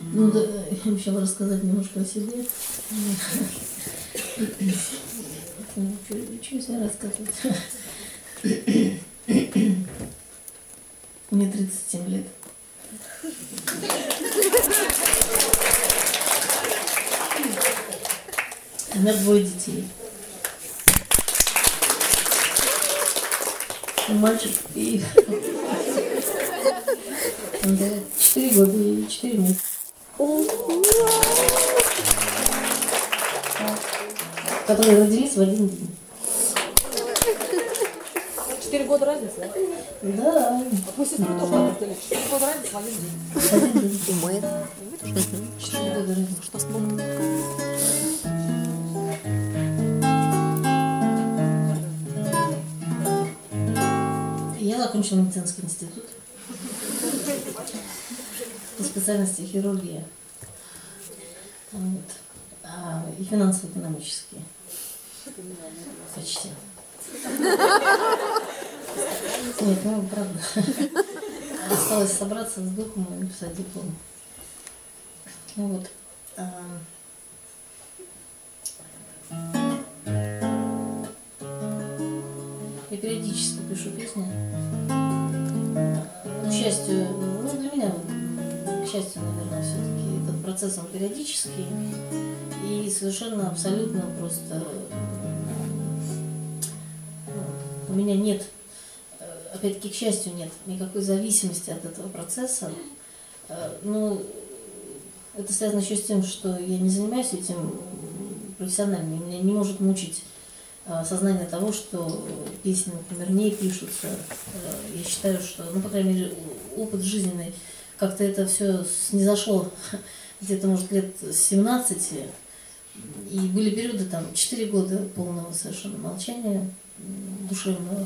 Ну да, я обещала рассказать немножко о себе. Что я рассказывать? Мне 37 лет. У меня 2 детей. Мальчик и 4 года и 4 месяца. Которые родились в один день. 4 года разница? Да. Мы сестру тоже родили. 4 года разница в один день. Думает. 4 года разница. Что с мамой? Я закончила медицинский институт по специальности хирургия. Вот. И финансово-экономические. Почти. Нет, ну правда. Осталось собраться с духом и написать диплом. Ну вот. Я периодически пишу песни. К счастью, ну для меня, к счастью, наверное, все-таки этот процесс он периодический и совершенно абсолютно просто у меня нет, опять-таки, к счастью, нет никакой зависимости от этого процесса. Но это связано еще с тем, что я не занимаюсь этим профессионально. Меня не может мучить сознание того, что песни, например, не пишутся. Я считаю, что, ну, по крайней мере, опыт жизненный, как-то это все снизошло где-то, может, лет с 17. И были периоды, там, 4 года полного совершенно молчания душевного.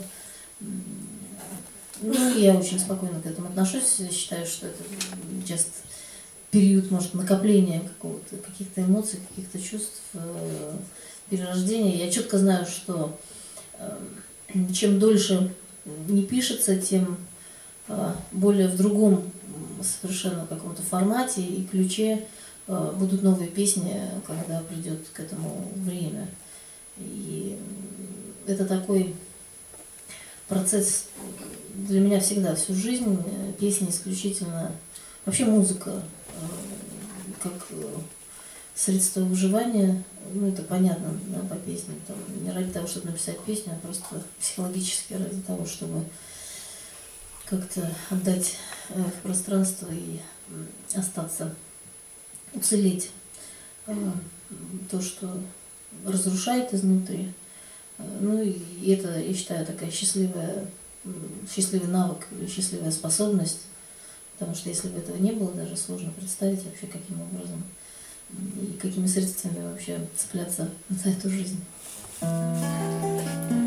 Ну, я очень спокойно к этому отношусь. Считаю, что это часто период, может, накопления каких-то эмоций, каких-то чувств, перерождения. Я четко знаю, что чем дольше не пишется, тем более в другом совершенно каком-то формате и ключе будут новые песни, когда придет к этому время. И это такой процесс для меня всегда, всю жизнь. Песни исключительно, вообще музыка, как средство выживания. Ну, это понятно, да, по песне. Там, не ради того, чтобы написать песню, а просто психологически ради того, чтобы как-то отдать в пространство и остаться, уцелеть то, что разрушает изнутри. Ну и это, я считаю, такая счастливый навык или счастливая способность, потому что если бы этого не было, даже сложно представить вообще, каким образом и какими средствами вообще цепляться за эту жизнь.